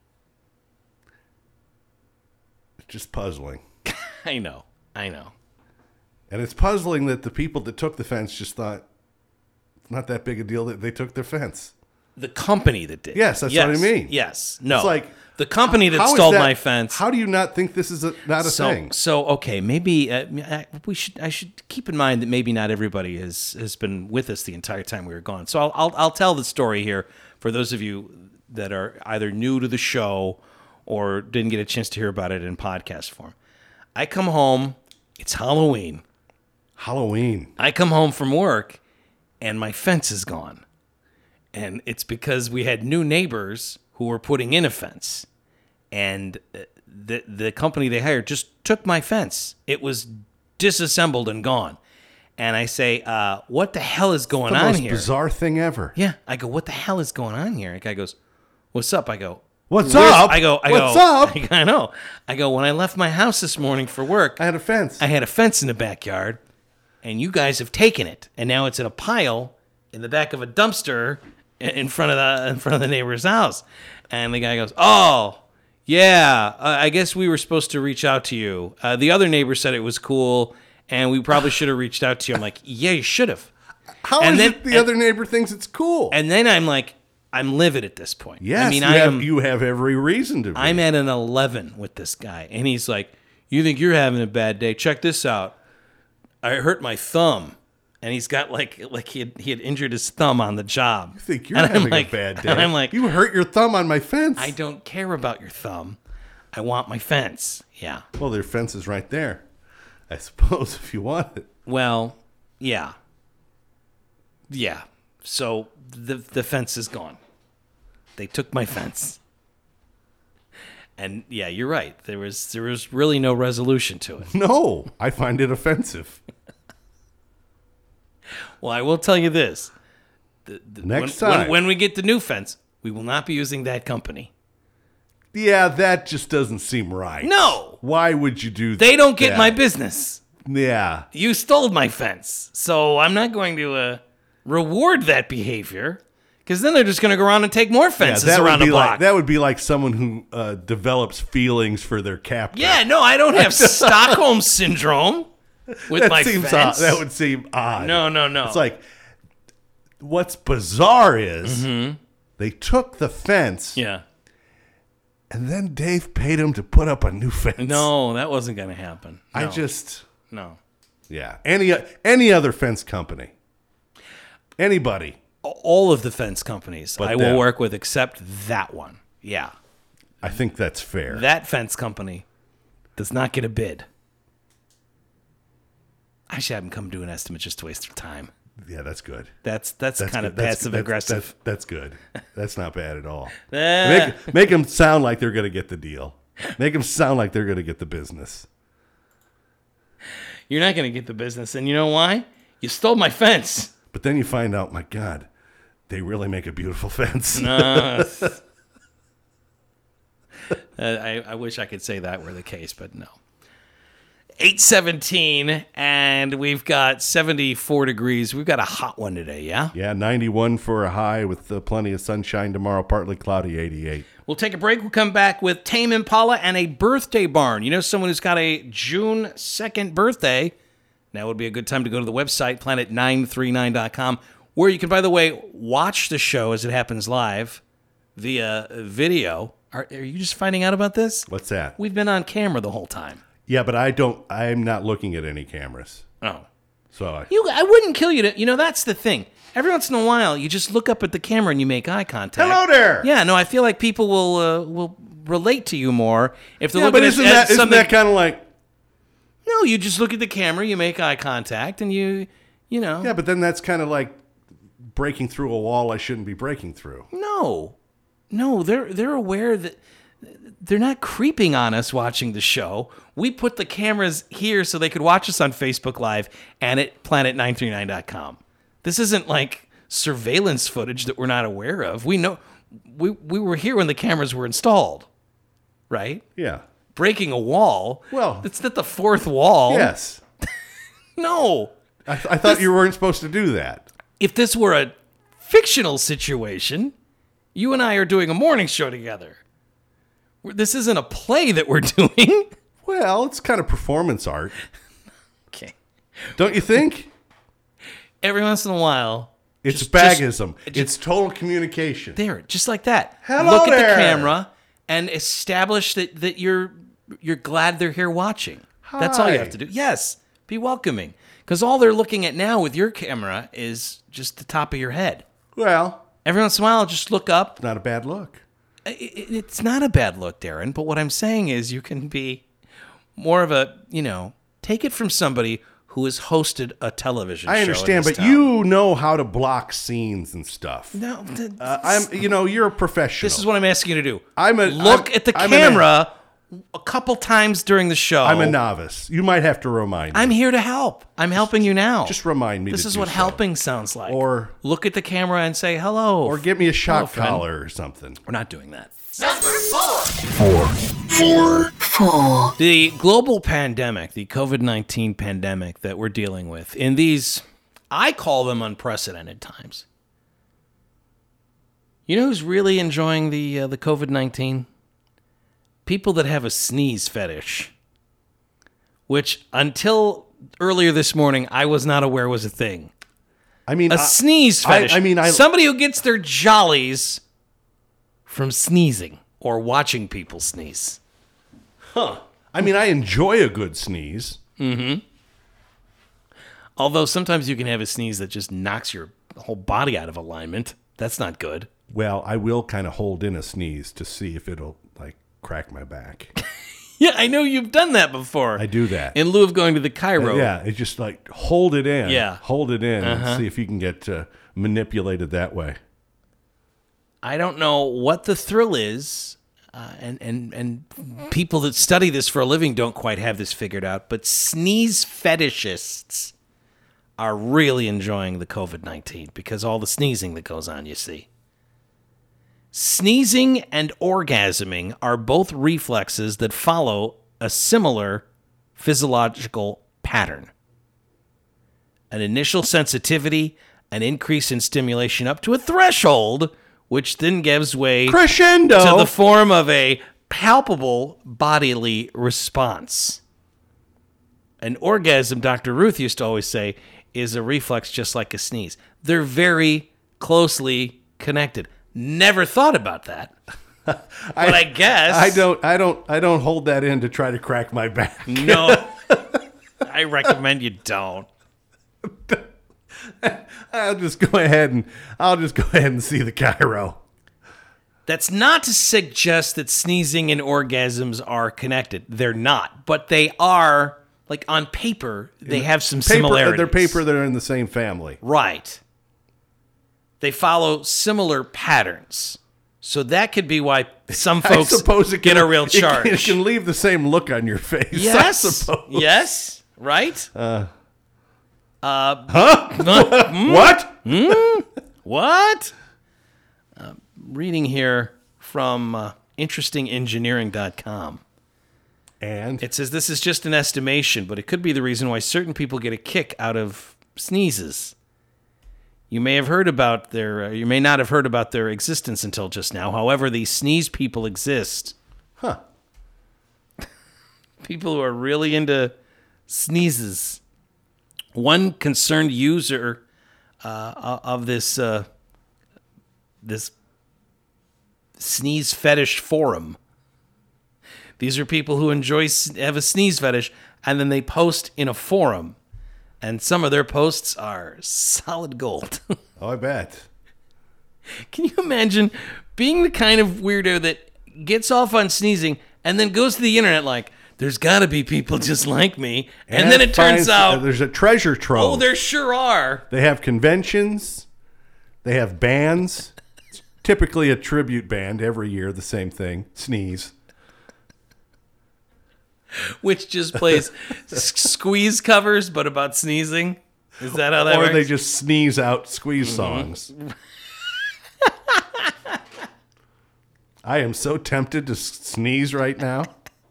It's just puzzling. I know. I know. And it's puzzling that the people that took the fence just thought it's not that big a deal that they took their fence. The company that did. Yes, that's what I mean. Yes. No. It's like the company that how is stole that- my fence. How do you not think this is a, not a so, thing? So okay, maybe uh, I- we should. I should keep in mind that maybe not everybody has has been with us the entire time we were gone. So I'll I'll, I'll tell the story here for those of you that are either new to the show or didn't get a chance to hear about it in podcast form. I come home. It's Halloween. Halloween. I come home from work, and my fence is gone. And it's because we had new neighbors who were putting in a fence. And uh, the the company they hired just took my fence. It was disassembled and gone. And I say, uh, what the hell is going The on most here? bizarre thing ever. Yeah. I go, what the hell is going on here? And the guy goes, what's up? I go, What's "Where's-" up? I go, I What's go, up? I know. I go, when I left my house this morning for work, I had a fence. I had a fence in the backyard, and you guys have taken it, and now it's in a pile in the back of a dumpster in front of the in front of the neighbor's house. And the guy goes, "Oh, yeah, uh, I guess we were supposed to reach out to you. Uh, the other neighbor said it was cool, and we probably should have reached out to you." I'm like, "Yeah, you should have." How and is then- it the and- other neighbor thinks it's cool? And then I'm like, I'm livid at this point. yes, I mean, you, I have, am. you have every reason to be. I'm at an eleven with this guy, and he's like, "You think you're having a bad day? Check this out. I hurt my thumb." And he's got like like he had, he had injured his thumb on the job. I think you're And I'm having like- a bad day. And I'm like, you hurt your thumb on my fence. I don't care about your thumb. I want my fence. Yeah. Well, their fence is right there. I suppose if you want it. Well, yeah. Yeah. So the the fence is gone. They took my fence. And yeah, you're right. There was there was really no resolution to it. No, I find it offensive. Well, I will tell you this. The, the, Next when, time. When, when we get the new fence, we will not be using that company. Yeah, that just doesn't seem right. No. Why would you do that? They don't get my business. Yeah. You stole my fence. So I'm not going to uh, reward that behavior, because then they're just going to go around and take more fences yeah, that around would the be block. like, that would be like someone who uh, develops feelings for their captor. Yeah, no, I don't have Stockholm syndrome with that my seems fence. odd. That would seem odd. No, no, no. It's like, what's bizarre is Mm-hmm. they took the fence Yeah. and then Dave paid him to put up a new fence. No, that wasn't going to happen. I No. just, No. yeah. Any any other fence company, anybody. All of the fence companies But I will them. work with except that one. Yeah. I think that's fair. That fence company does not get a bid. I should have them come do an estimate just to waste their time. yeah, that's good. That's that's, That's kind of good. That's- passive that's- aggressive. That's, that's good. That's not bad at all. Eh. Make, make them sound like they're going to get the deal. Make them sound like they're going to get the business. You're not going to get the business, and you know why? You stole my fence. But then you find out, my God, they really make a beautiful fence. Uh, I, I wish I could say that were the case, but no. eight seventeen, and we've got seventy-four degrees. We've got a hot one today, yeah? Yeah, ninety-one for a high with uh, plenty of sunshine tomorrow, partly cloudy, eighty-eight. We'll take a break. We'll come back with Tame Impala and a birthday barn. You know someone who's got a June second birthday? Now would be a good time to go to the website, planet nine three nine dot com, where you can, by the way, watch the show as it happens live via video. Are, are you just finding out about this? What's that? We've been on camera the whole time. Yeah, but I don't, I'm not looking at any cameras. Oh. So I, You, I wouldn't kill you to, you know, that's the thing. Every once in a while, you just look up at the camera and you make eye contact. hello there. Yeah, no, I feel like people will uh, will relate to you more if they're Yeah, looking but at, isn't at that, isn't something. that kind of like, No, you just look at the camera, you make eye contact, and you, you know. yeah, but then that's kind of like breaking through a wall I shouldn't be breaking through. No, no, they're they're aware that they're not creeping on us watching the show. We put the cameras here so they could watch us on Facebook Live and at planet nine three nine dot com. This isn't like surveillance footage that we're not aware of. We know we we were here when the cameras were installed, right? Yeah. Breaking a wall. Well, it's not the fourth wall. Yes. No. I, th- I thought This- you weren't supposed to do that. If this were a fictional situation, you and I are doing a morning show together. This isn't a play that we're doing. Well, it's kind of performance art. Okay. Don't you think? Every once in a while, It's just- bagism. just- it's total communication. there, just like that. Hello Look at there. the camera and establish that, that you're you're glad they're here watching. That's all you Hi. have to do. Yes, be welcoming. Because all they're looking at now with your camera is just the top of your head. Well, Every once in a while, just look up. not a bad look. I- I- It's not a bad look, Darren, but what I'm saying is you can be more of a, you know, take it from somebody who has hosted a television show. I in understand, this but town. you know how to block scenes and stuff. No, th- Uh, I'm, you know, you're a professional. this is what I'm asking you to do. I'm a- Look I'm- at the I'm an- camera a couple times during the show. I'm a novice. You might have to remind me. I'm here to help. I'm helping you now. Just remind me This to is do what so. helping sounds like. Or- look at the camera and say hello. Or give me a Hello, shock friend. collar or something. We're not doing that. Four. Four. The global pandemic, the COVID nineteen pandemic that we're dealing with in these, I call them unprecedented times. You know who's really enjoying the uh, the COVID nineteen? People that have a sneeze fetish, which until earlier this morning I was not aware was a thing. I mean, A I- sneeze I- fetish. I mean, I- somebody who gets their jollies from sneezing or watching people sneeze. I mean, I enjoy a good sneeze. Although sometimes you can have a sneeze that just knocks your whole body out of alignment. That's not good. Well, I will kind of hold in a sneeze to see if it'll like crack my back. Yeah, I know you've done that before. I do that. In lieu of going to the Cairo. Yeah, it just like hold it in. Yeah. Hold it in Uh-huh. and see if you can get uh, manipulated that way. I don't know what the thrill is. Uh, uh, and, and, and people that study this for a living don't quite have this figured out, but sneeze fetishists are really enjoying the covid nineteen because all the sneezing that goes on, you see. Sneezing and orgasming are both reflexes that follow a similar physiological pattern. An initial sensitivity, an increase in stimulation up to a threshold, which then gives way Crescendo to the form of a palpable bodily response. An orgasm, Doctor Ruth used to always say, is a reflex just like a sneeze. They're very closely connected. Never thought about that. But I, I guess I don't I don't I don't hold that in to try to crack my back. No. I recommend you don't. I'll just go ahead and I'll just go ahead and see the chiro. That's not to suggest that sneezing and orgasms are connected. They're not, but they are, like on paper, they have some paper, similarities. They're paper that are in the same family. Right. They follow similar patterns. So that could be why some folks I suppose it can, get a real it charge. can, it can leave the same look on your face. Yes. I suppose. Yes. Right? Uh, uh, huh? mm, what? Mm, what? Uh, reading here from uh, interesting engineering dot com. And? It says this is just an estimation, but it could be the reason why certain people get a kick out of sneezes. You may have heard about their, uh, you may not have heard about their existence until just now. However, these sneeze people exist. Huh. People who are really into sneezes. One concerned user uh, of this uh, this sneeze fetish forum. These are people who enjoy have a sneeze fetish, and then they post in a forum. And some of their posts are solid gold. Oh, I bet. Can you imagine being the kind of weirdo that gets off on sneezing and then goes to the internet like, there's got to be people just like me. And, and then it turns finds, out... Uh, there's a treasure trove. Oh, there sure are. They have conventions. They have bands. It's typically a tribute band every year, the same thing. Sneeze. Which just plays squeeze covers, but about sneezing. Is that how that or works? Or they just sneeze out squeeze Mm-hmm. songs. I am so tempted to sneeze right now.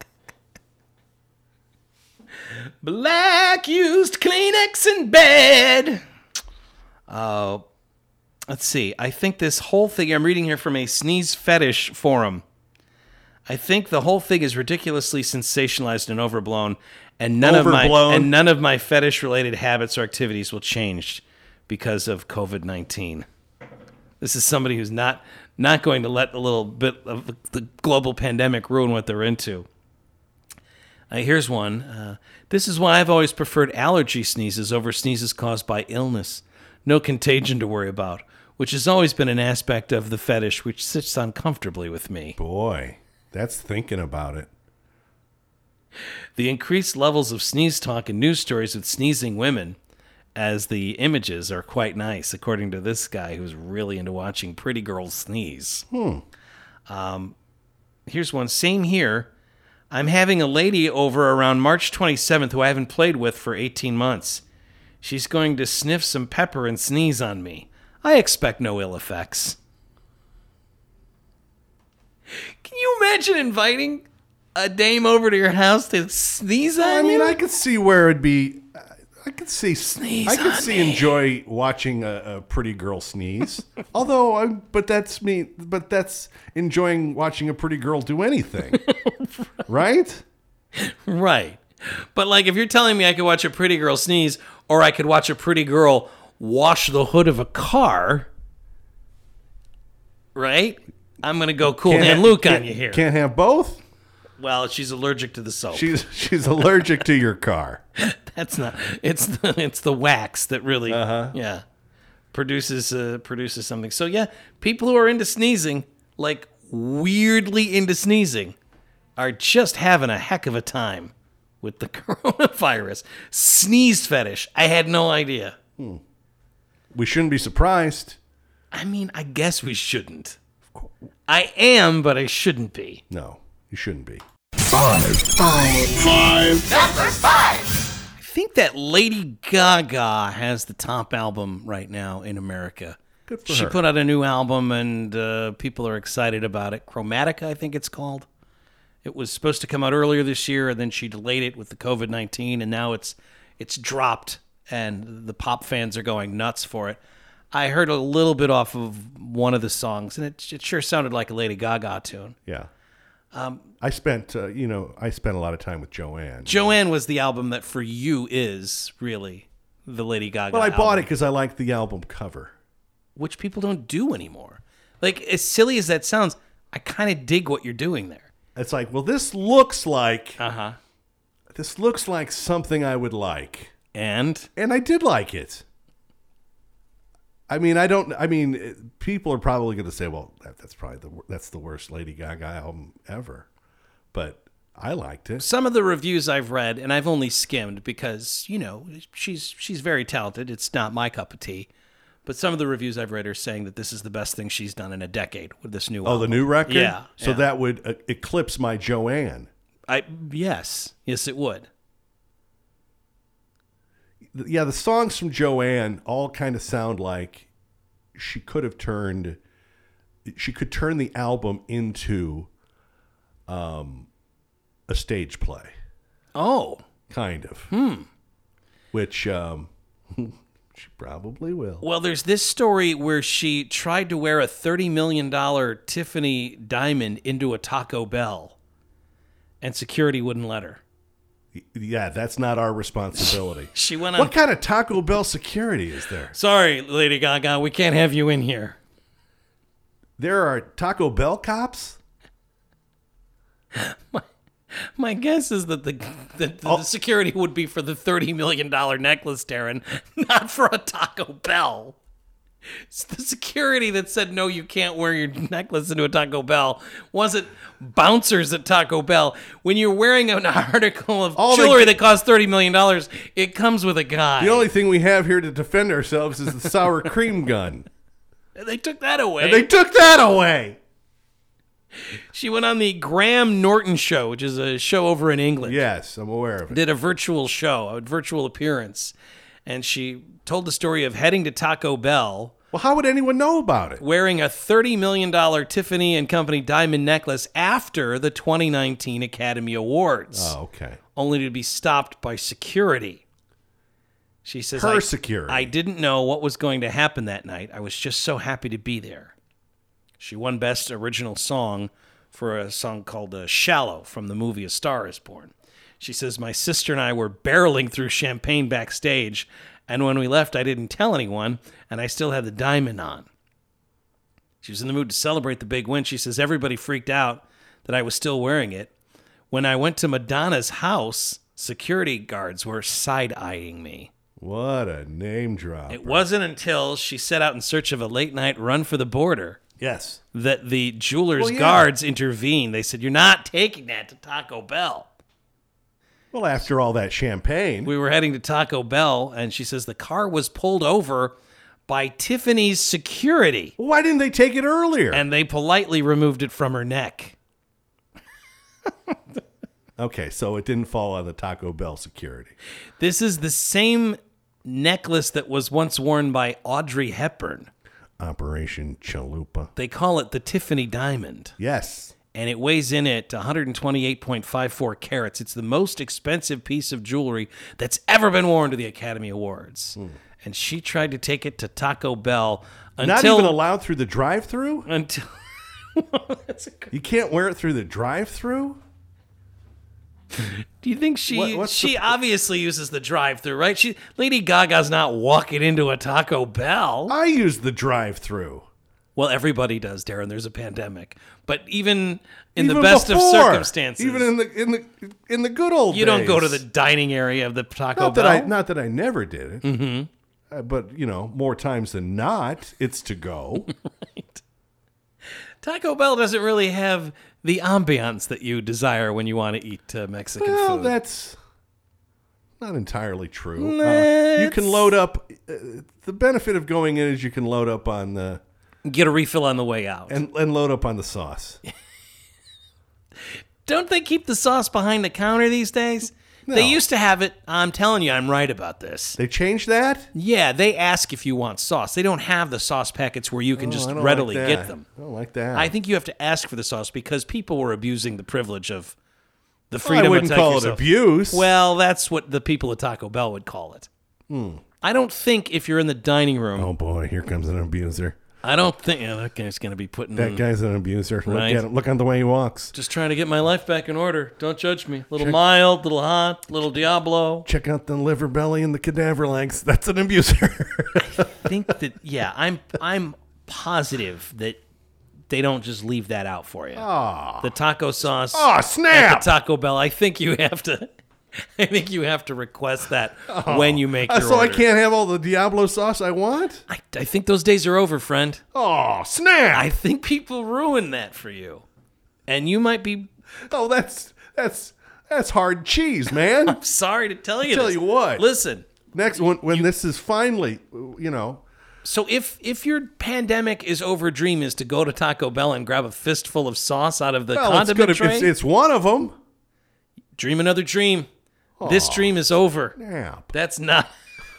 Black used Kleenex in bed. Uh, let's see. I think this whole thing, I'm reading here from a sneeze fetish forum. I think the whole thing is ridiculously sensationalized and overblown, and none overblown. of my and none of my fetish-related habits or activities will change because of covid nineteen. This is somebody who's not not going to let a little bit of the global pandemic ruin what they're into. Uh, here's one. Uh, this is why I've always preferred allergy sneezes over sneezes caused by illness. No contagion to worry about, which has always been an aspect of the fetish which sits uncomfortably with me. Boy. That's thinking about it. The increased levels of sneeze talk and news stories with sneezing women, as the images are quite nice, according to this guy who's really into watching pretty girls sneeze. Hmm. Um, here's one. Same here. I'm having a lady over around March twenty-seventh who I haven't played with for eighteen months. She's going to sniff some pepper and sneeze on me. I expect no ill effects. Can you imagine inviting a dame over to your house to sneeze on I you? mean, I could see where it'd be. I could see. Sneeze I could on see me. enjoy watching a, a pretty girl sneeze. Although, I, but that's me. But that's enjoying watching a pretty girl do anything, right? Right. But like, if you're telling me I could watch a pretty girl sneeze, or I could watch a pretty girl wash the hood of a car, right? I'm gonna go Cool Can't Hand have- Luke on can't- you here. Can't have both. Well, she's allergic to the soap. She's she's allergic to your car. That's not. It's the it's the wax that really Uh-huh. yeah produces uh, produces something. So yeah, people who are into sneezing, like weirdly into sneezing, are just having a heck of a time with the coronavirus. Sneeze fetish. I had no idea. Hmm. We shouldn't be surprised. I mean, I guess we shouldn't. Of I am, but I shouldn't be. No, you shouldn't be. Five. Five. Five. Number five. I think that Lady Gaga has the top album right now in America. Good for she her. put out a new album, and uh, people are excited about it. Chromatica, I think it's called. It was supposed to come out earlier this year, and then she delayed it with the covid nineteen, and now it's it's dropped, and the pop fans are going nuts for it. I heard a little bit off of one of the songs, and it, it sure sounded like a Lady Gaga tune. Yeah. Um, I spent, uh, you know, I spent a lot of time with Joanne. Joanne was the album that for you is really the Lady Gaga Well, I album, bought it because I liked the album cover. which people don't do anymore. Like, as silly as that sounds, I kind of dig what you're doing there. It's like, well, this looks like, Uh-huh. this looks like something I would like. And? And I did like it. I mean, I don't, I mean, it- people are probably going to say, well, that, that's probably the, wor- that's the worst Lady Gaga album ever. But I liked it. Some of the reviews I've read, and I've only skimmed because, you know, she's she's very talented. It's not my cup of tea. But some of the reviews I've read are saying that this is the best thing she's done in a decade with this new Oh, album. the new record? Yeah. So yeah. that would uh, eclipse my Joanne. I yes. Yes, it would. Yeah, the songs from Joanne all kind of sound like she could have turned, she could turn the album into um, a stage play. Oh. Kind of. Hmm. Which um, she probably will. Well, there's this story where she tried to wear a thirty million dollars Tiffany diamond into a Taco Bell, and security wouldn't let her. Yeah, that's not our responsibility. She went on. What kind of Taco Bell security is there? Sorry, Lady Gaga, we can't have you in here. There are Taco Bell cops? My, my guess is that the, that the, Oh. the security would be for the thirty million dollars necklace, Darren, not for a Taco Bell. It's the security that said, no, you can't wear your necklace into a Taco Bell wasn't bouncers at Taco Bell. When you're wearing an article of All they jewelry get- that costs thirty million dollars, it comes with a guy. The only thing we have here to defend ourselves is the sour cream gun. They took that away. And they took that away. She went on the Graham Norton show, which is a show over in England. Yes, I'm aware of it. Did a virtual show, a virtual appearance. And she told the story of heading to Taco Bell. Well, how would anyone know about it? Wearing a thirty million dollars Tiffany and Company diamond necklace after the twenty nineteen Academy Awards. Oh, okay. Only to be stopped by security. She says, Her I, security. I didn't know what was going to happen that night. I was just so happy to be there. She won Best Original Song for a song called uh, Shallow from the movie A Star Is Born. She says, my sister and I were barreling through champagne backstage, and when we left, I didn't tell anyone, and I still had the diamond on. She was in the mood to celebrate the big win. She says, everybody freaked out that I was still wearing it. When I went to Madonna's house, security guards were side-eyeing me. What a name drop. It wasn't until she set out in search of a late-night run for the border Yes. that the jeweler's Well, yeah. guards intervened. They said, you're not taking that to Taco Bell. Well, after all that champagne. We were heading to Taco Bell, and she says the car was pulled over by Tiffany's security. Why didn't they take it earlier? And they politely removed it from her neck. Okay, so it didn't fall on the Taco Bell security. This is the same necklace that was once worn by Audrey Hepburn. Operation Chalupa. They call it the Tiffany Diamond. Yes. And it weighs in at one hundred twenty-eight point five four carats. It's the most expensive piece of jewelry that's ever been worn to the Academy Awards. Mm. And she tried to take it to Taco Bell until... Not even allowed through the drive-thru? Until... That's a good... You can't wear it through the drive-thru? Do you think she What- what's she the- obviously uses the drive-through, right? She Lady Gaga's not walking into a Taco Bell. I use the drive-through. Well, everybody does, Darren. There's a pandemic. But even in Even the best of before. circumstances, Even in the in the in the good old you days. don't go to the dining area of the Taco not Bell. that I not that I never did it. Mm-hmm. Uh, but you know, more times than not, it's to go. Right. Taco Bell doesn't really have the ambiance that you desire when you want to eat uh, Mexican Well, food. that's not entirely true. Uh, you can load up. Uh, the benefit of going in is you can load up on the Get a refill on the way out. And, and load up on the sauce. Don't they keep the sauce behind the counter these days? No. They used to have it. I'm telling you, I'm right about this. They changed that? Yeah, they ask if you want sauce. They don't have the sauce packets where you can Oh, just I don't readily like get that. them. I don't like that. I think you have to ask for the sauce because people were abusing the privilege of the Well, freedom I wouldn't of call yourself. it abuse. Well, that's what the people at Taco Bell would call it. Hmm. I don't think if you're in the dining room. Oh, boy, here comes an abuser. I don't think yeah, that guy's going to be putting That in, guy's an abuser. Look Right. at him. Look on the way he walks. just trying to get my life back in order. Don't judge me. Little Check- mild, little hot, little Diablo. Check out the liver belly and the cadaver legs. That's an abuser. I think that yeah, I'm I'm positive that they don't just leave that out for you. Aw. The taco sauce. Aw, snap! At the Taco Bell. I think you have to. I think you have to request that when you make Uh, your so order. I can't have all the Diablo sauce I want? I, I think those days are over, friend. Oh, snap! I think people ruin that for you, and you might be. Oh, that's that's that's hard cheese, man. I'm sorry to tell you. Tell this. you what. Listen. Next, when when this is finally, you know, So if if your pandemic is over dream is to go to Taco Bell and grab a fistful of sauce out of the well, it's, condiment gonna, tray, it's it's one of them. dream another dream. This dream is over. Snap. That's not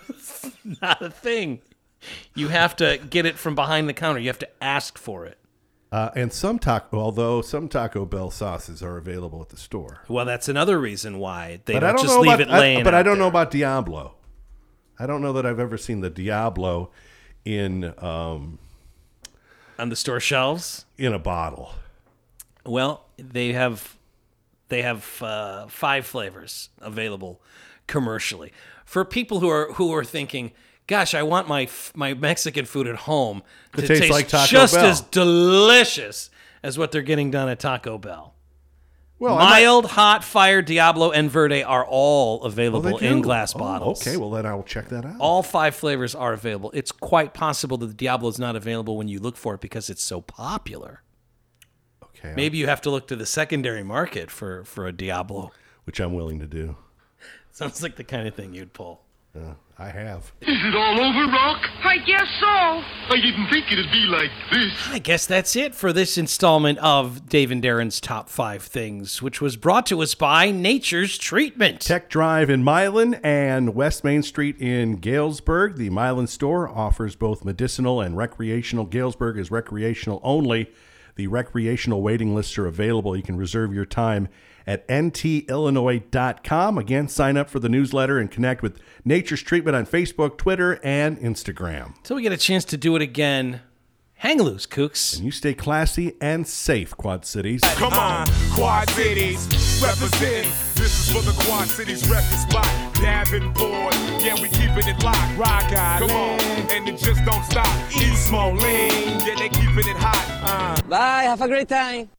not a thing. You have to get it from behind the counter. You have to ask for it. Uh, and some taco, although some Taco Bell sauces are available at the store. Well, that's another reason why they But don't, I don't just know leave about, it laying. I, but I out don't know there. about Diablo. I don't know that I've ever seen the Diablo in um, on the store shelves in a bottle. Well, they have they have uh, five flavors available commercially for people who are who are thinking, "Gosh, I want my f- my Mexican food at home to It tastes taste like Taco just Bell." as delicious as what they're getting done at Taco Bell." Well, I might- Mild, hot, fire, Diablo, and Verde are all Oh, they available do? in glass Oh, bottles. Okay, well then I will check that out. All five flavors are available. It's quite possible that the Diablo is not available when you look for it because it's so popular. Okay, Maybe you have to look to the secondary market for, for a Diablo. which I'm willing to do. Sounds like the kind of thing you'd pull. Uh, I have. Is it all over, Rock? I guess so. I didn't think it'd be like this. I guess that's it for this installment of Dave and Darren's Top five Things, which was brought to us by Nature's Treatment. Tech Drive in Milan and West Main Street in Galesburg. The Milan store offers both medicinal and recreational. Galesburg is recreational only. The recreational waiting lists are available. You can reserve your time at N T Illinois dot com. Again, sign up for the newsletter and connect with Nature's Treatment on Facebook, Twitter, and Instagram. So we get a chance to do it again. Hang loose, kooks. And you stay classy and safe, Quad Cities. Come on, Quad Cities, represent. This is for the Quad Cities record spot. Davenport, yeah, we keeping it locked. Rock Island, come on, and it just don't stop. East Moline, yeah, they keeping it hot. Uh. Bye, have a great time.